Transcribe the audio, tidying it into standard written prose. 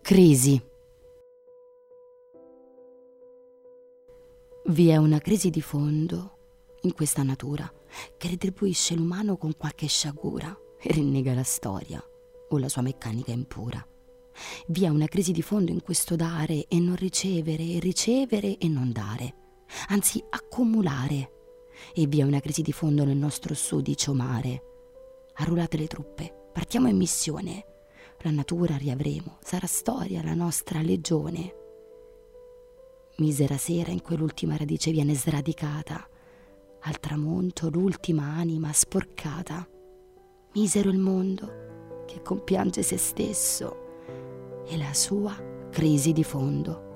Crisi. Vi è una crisi di fondo in questa natura che retribuisce l'umano con qualche sciagura e rinnega la storia o la sua meccanica impura. Vi è una crisi di fondo in questo dare e non ricevere, e ricevere e non dare, anzi accumulare. E vi è una crisi di fondo nel nostro sudicio mare. Arruolate le truppe, partiamo in missione. La natura riavremo, sarà storia la nostra legione. Misera sera in cui l'ultima radice viene sradicata, al tramonto l'ultima anima sporcata. Misero il mondo che compiange se stesso e la sua crisi di fondo.